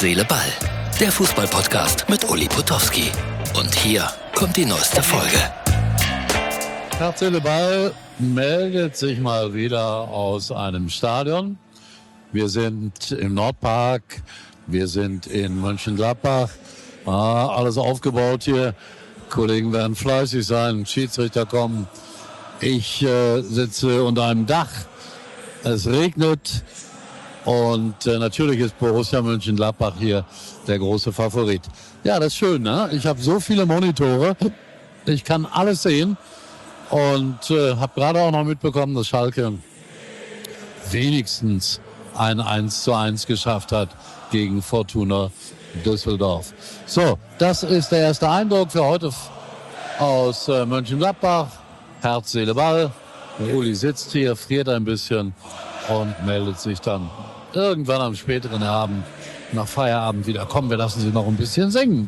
Seele, Ball. Der Fußball-Podcast mit Uli Potowski. Und hier kommt die neueste Folge. Herz, Seele, Ball meldet sich mal wieder aus einem Stadion. Wir sind im Nordpark, wir sind in Mönchengladbach. Alles aufgebaut hier. Kollegen werden fleißig sein, Schiedsrichter kommen. Ich sitze unter einem Dach. Es regnet. Und natürlich ist Borussia Mönchengladbach hier der große Favorit. Ja, das ist schön, ne? Ich habe so viele Monitore. Ich kann alles sehen. Und habe gerade auch noch mitbekommen, dass Schalke wenigstens ein 1:1 geschafft hat gegen Fortuna Düsseldorf. So, das ist der erste Eindruck für heute aus Mönchengladbach. Herz, Seele, Ball. Uli sitzt hier, friert ein bisschen und meldet sich dann irgendwann am späteren Abend, nach Feierabend wieder. Komm, wir lassen Sie noch ein bisschen singen.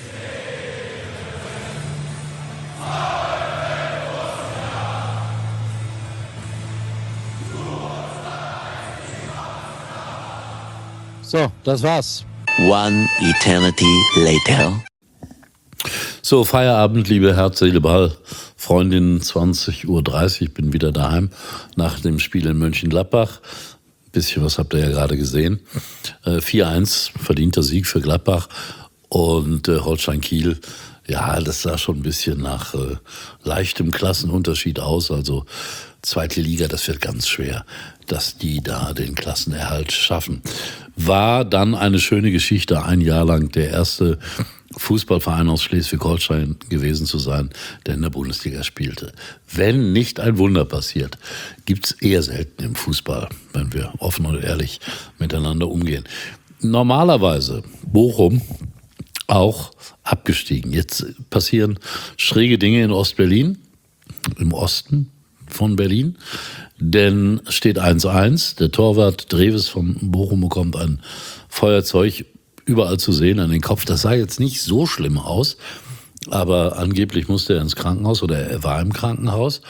So, das war's. One eternity later. So, Feierabend, liebe Herz, Seele, Ball. Freundinnen, 20:30 Uhr, bin wieder daheim nach dem Spiel in Mönchengladbach. Bisschen was habt ihr ja gerade gesehen. 4:1, verdienter Sieg für Gladbach. Und Holstein Kiel, ja, das sah schon ein bisschen nach leichtem Klassenunterschied aus. Also zweite Liga, das wird ganz schwer, dass die da den Klassenerhalt schaffen. War dann eine schöne Geschichte, ein Jahr lang der erste Fußballverein aus Schleswig-Holstein gewesen zu sein, der in der Bundesliga spielte. Wenn nicht ein Wunder passiert, gibt's eher selten im Fußball, wenn wir offen und ehrlich miteinander umgehen. Normalerweise Bochum auch abgestiegen. Jetzt passieren schräge Dinge in Ostberlin, im Osten von Berlin, denn steht 1:1. Der Torwart Dreves von Bochum bekommt ein Feuerzeug überall zu sehen an den Kopf. Das sah jetzt nicht so schlimm aus, aber angeblich musste er ins Krankenhaus oder er war im Krankenhaus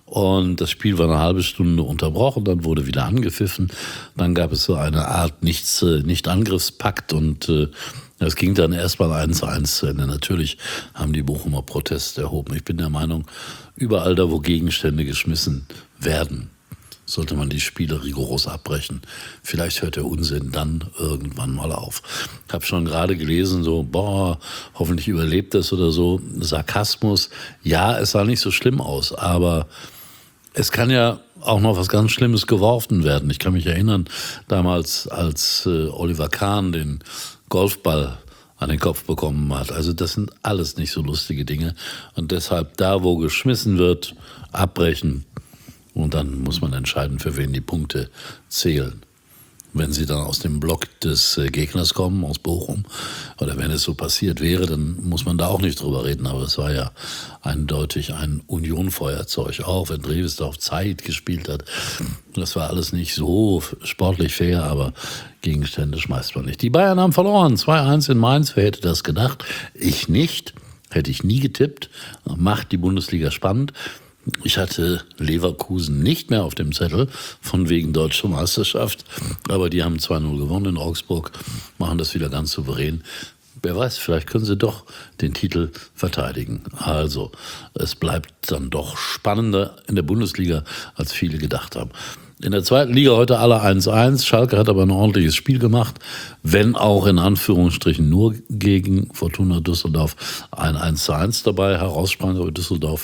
und das Spiel war eine halbe Stunde unterbrochen, dann wurde wieder angepfiffen, dann gab es so eine Art Nicht-Angriffspakt und es ging dann erstmal 1:1 zu Ende. Natürlich haben die Bochumer Proteste erhoben. Ich bin der Meinung, überall da, wo Gegenstände geschmissen werden, sollte man die Spiele rigoros abbrechen. Vielleicht hört der Unsinn dann irgendwann mal auf. Ich habe schon gerade gelesen, so, hoffentlich überlebt das oder so. Sarkasmus, ja, es sah nicht so schlimm aus, aber es kann ja auch noch was ganz Schlimmes geworfen werden. Ich kann mich erinnern, damals, als Oliver Kahn den Golfball an den Kopf bekommen hat. Also das sind alles nicht so lustige Dinge. Und deshalb da, wo geschmissen wird, abbrechen. Und dann muss man entscheiden, für wen die Punkte zählen. Wenn sie dann aus dem Block des Gegners kommen, aus Bochum, oder wenn es so passiert wäre, dann muss man da auch nicht drüber reden. Aber es war ja eindeutig ein Union-Feuerzeug, auch wenn Dreves da auf Zeit gespielt hat. Das war alles nicht so sportlich fair, aber Gegenstände schmeißt man nicht. Die Bayern haben verloren, 2:1 in Mainz. Wer hätte das gedacht? Ich nicht, hätte ich nie getippt. Macht die Bundesliga spannend. Ich hatte Leverkusen nicht mehr auf dem Zettel, von wegen Deutscher Meisterschaft. Aber die haben 2:0 gewonnen in Augsburg, machen das wieder ganz souverän. Wer weiß, vielleicht können sie doch den Titel verteidigen. Also, es bleibt dann doch spannender in der Bundesliga, als viele gedacht haben. In der zweiten Liga heute alle 1:1. Schalke hat aber ein ordentliches Spiel gemacht, wenn auch in Anführungsstrichen nur gegen Fortuna Düsseldorf ein 1:1 dabei heraussprang. Aber Düsseldorf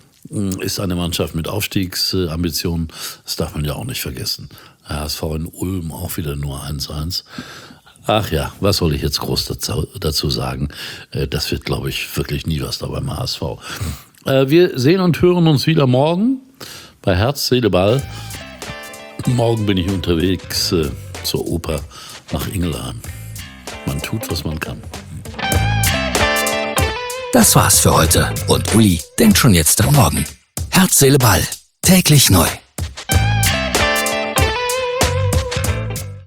ist eine Mannschaft mit Aufstiegsambitionen. Das darf man ja auch nicht vergessen. HSV in Ulm auch wieder nur 1:1. Ach ja, was soll ich jetzt groß dazu sagen? Das wird, glaube ich, wirklich nie was da beim HSV. Wir sehen und hören uns wieder morgen bei Herz, Seele, Ball. Morgen bin ich unterwegs zur Oper nach Ingelheim. Man tut, was man kann. Das war's für heute und Uli denkt schon jetzt an morgen. Herz, Seele, Ball. Täglich neu.